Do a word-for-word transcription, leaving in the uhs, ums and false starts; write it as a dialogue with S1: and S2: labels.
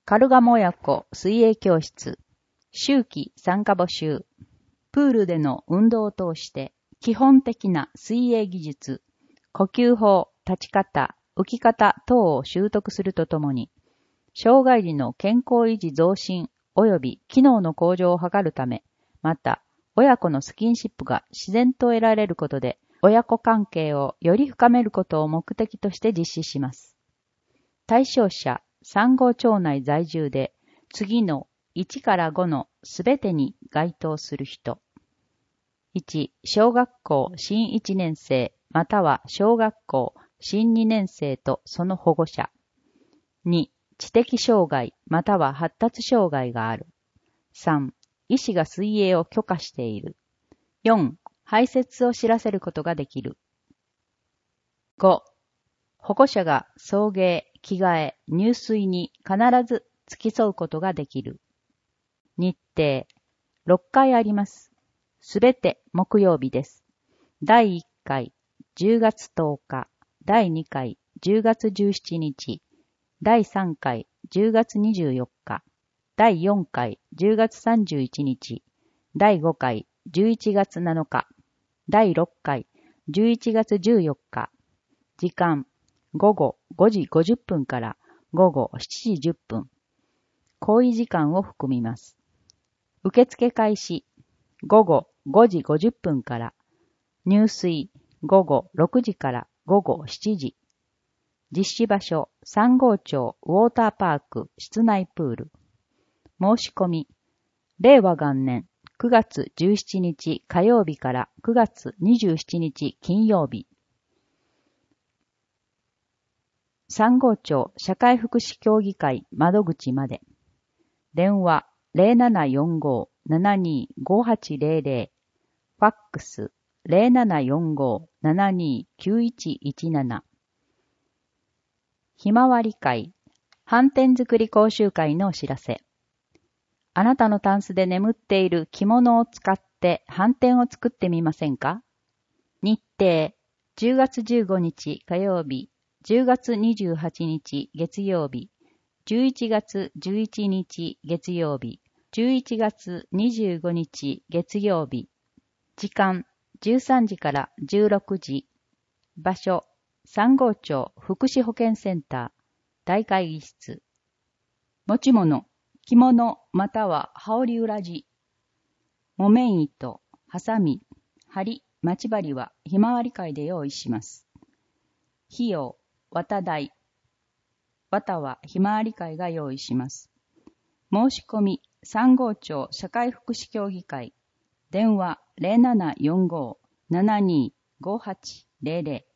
S1: カルガモ親子水泳教室、秋季参加募集、プールでの運動を通して基本的な水泳技術、呼吸法、立ち方、浮き方等を習得するとともに、障害児の健康維持増進及び機能の向上を図るため、また親子のスキンシップが自然と得られることで、親子関係をより深めることを目的として実施します。対象者、三郷町内在住で、次のいちからごのすべてに該当する人。いち、小学校新いちねん生または小学校新にねん生とその保護者。に、知的障害または発達障害がある。さん、医師が水泳を許可している。よん、排泄を知らせることができる。ご、保護者が送迎、着替え、入水に必ず付き添うことができる。日程、ろっかいあります。すべて木曜日です。だいいっかい、じゅうがつとおか、だいにかい、じゅうがつじゅうしちにち、だいさんかい、じゅうがつにじゅうよっか、だいよんかい、じゅうがつさんじゅういちにち、だいごかい、じゅういちがつなのか、だいろっかい、じゅういちがつじゅうよっか。時間、ごごごじごじゅっぷんからごごしちじじゅっぷん。行為時間を含みます。受付開始、ごごごじごじゅっぷんから、入水、ごごろくじからごごしちじ。実施場所、三郷町ウォーターパーク室内プール。申し込み、れいわ元年くがつじゅうしちにち火曜日からくがつにじゅうしちにち金曜日。三郷町社会福祉協議会窓口まで。電話 ゼロななよんご ななにごはちゼロゼロ。ファックス ゼロななよんご ななにきゅういちいちなな。ひまわり会、斑点作り講習会のお知らせ。あなたのタンスで眠っている着物を使って斑点を作ってみませんか？日程、じゅうがつじゅうごにち火曜日、じゅうがつにじゅうはちにち月曜日、じゅういちがつじゅういちにち月曜日、じゅういちがつにじゅうごにち月曜日。時間、じゅうさんじからじゅうろくじ。場所、三郷町福祉保健センター、大会議室。持ち物、着物または羽織裏地。木綿糸、ハサミ、針、待ち針はひまわり会で用意します。費用、綿代。綿はひまわり会が用意します。申し込み、三郷町社会福祉協議会。電話 ゼロななよんご ななにごはちゼロゼロ。